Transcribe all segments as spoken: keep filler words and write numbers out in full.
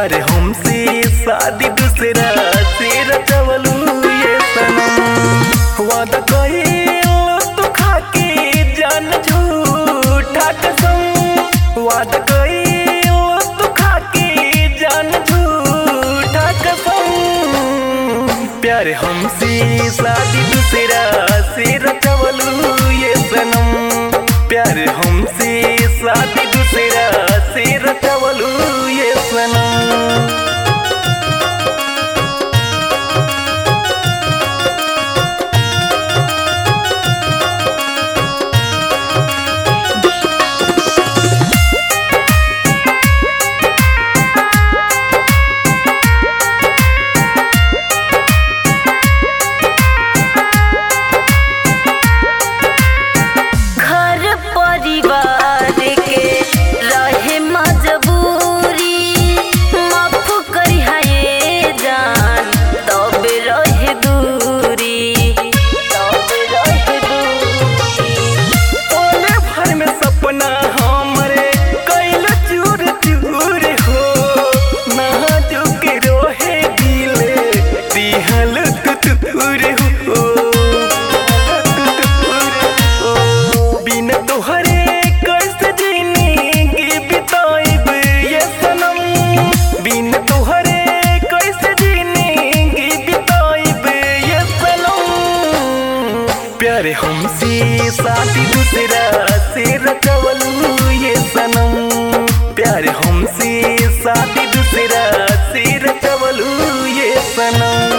प्यार हमसे शादी दूसरा से रचवलू ये सनम। वादा कइलो तू खाके जान झूठा कसम। वादा कइलो तू खाके जान झूठा कसम। प्यार हमसे शादी दूसरा से रचवलू ये सनम। प्यार हमसे शादी दूसरा से रचवलू ये सनम। प्यार हमसे शादी दूसरा से रचवलू ये सनम। प्यार हमसे शादी दूसरा से रचवलू ये सनम।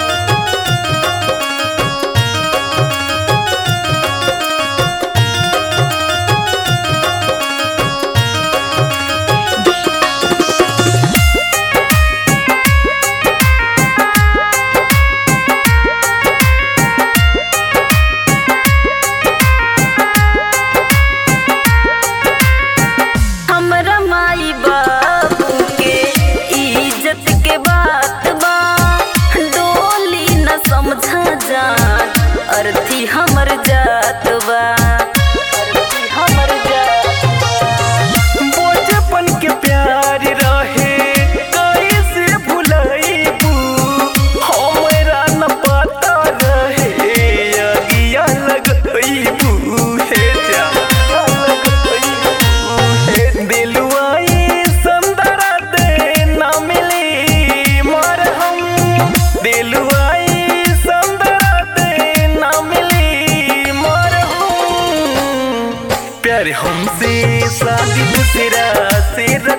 अर्थी हमर जात बा, अर्थी हमर जात बा। बचपन के प्यार रहे कैसे भुलाइबू। हमरा न पता रहे अगिया लगइबू। हे जा लगइबू हे दिलवाई संदरा दे ना मिली मरहम। दिलवाई प्यार हमसे शादी दूसरा से